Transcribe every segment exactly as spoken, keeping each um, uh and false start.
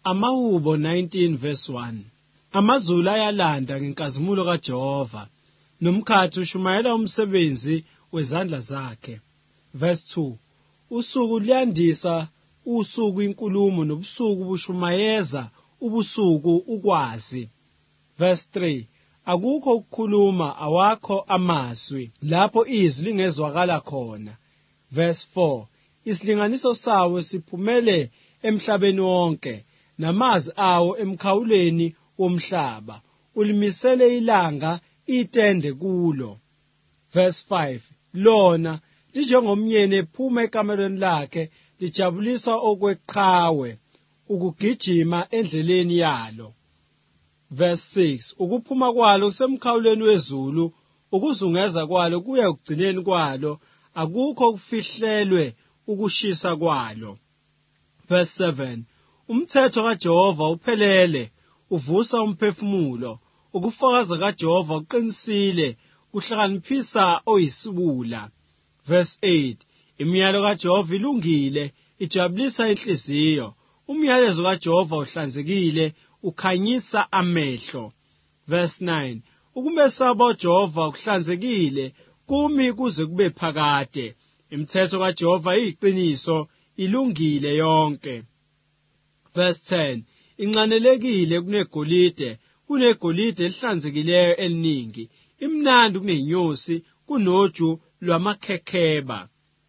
Amahubo nineteen verse one. Amazulu ayalanda ngenkazimulo kaJehova, nomkhathi ushumayela umsebenzi wezandla zakhe. Verse two. Usuku luyandisa usuku inkulumo, nobusuku bushumayeza ubusuku ukwazi. Verse three. Akukho ukukhuluma, awakho amazwi lapho izwi lingezwakala khona. Verse four. Isilinganiso sawo siphumele emhlabeni wonke, namazwi awo emkhawulweni womhlaba. Ulimisele ilanga itende kulo. Verse five. Lona lijengomyeni ephuma ekamelweni lakhe, lijabulisa okweqhawe, ukugijima endleleni yalo. Verse six. Ukuphuma kwalo kusemkhawulweni wezulu, ukuzungeza kwalo kuya ekugcineni kwalo, akukho kufihlelwe ukushisa kwalo. Verse seven. Umthetho kaJehova uphelele, uvusa umphefumulo. Ukufakaza kaJehova uqinisile, kuhlakaniphisa oyisibula. Verse eight. Imiyalo kaJehova ilungile, ijabulisa inhliziyo. Umyalezo kaJehova uhlanzekile, ukhanyisa amehlo. Verse nine. Ukumesaba uJehova kuhlanzekile, kumi kuze kube phakade. Imithetho kaJehova iyiqiniso, ilungile yonke. Verse ten. Incanelekile kunegolide, kunegolide elihlanzekileyo eliningi. Imnandi kunenyosi, kunoju lwamakhekheba.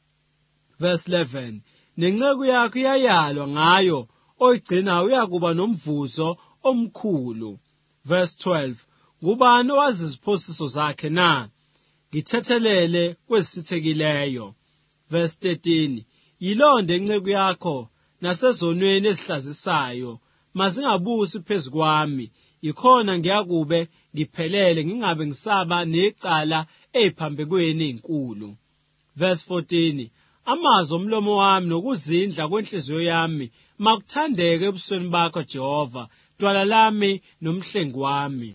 Verse eleven. Nenceku yakho iyayalwa ngayo, oyigcinayo uyakuba nomvuzo omkhulu. Verse twelve. Ngubani owazi iziphosiso zakhe na? Ngithethelele kwezisithekileyo. Verse thirteen. Yilonde inceku yakho nasezonweni ezihlazisayo, mazingabusi phezu kwami. Yikhona ngiyakube ngiphelele, ngingabe ngisaba necala eziphambekweni ezinkulu. Verse fourteen. Amazwi omlomo wami nokuzindla kwenhliziyo yami makuthandeke ebusweni bakho Jehova, dwala lami nomhlengi wami.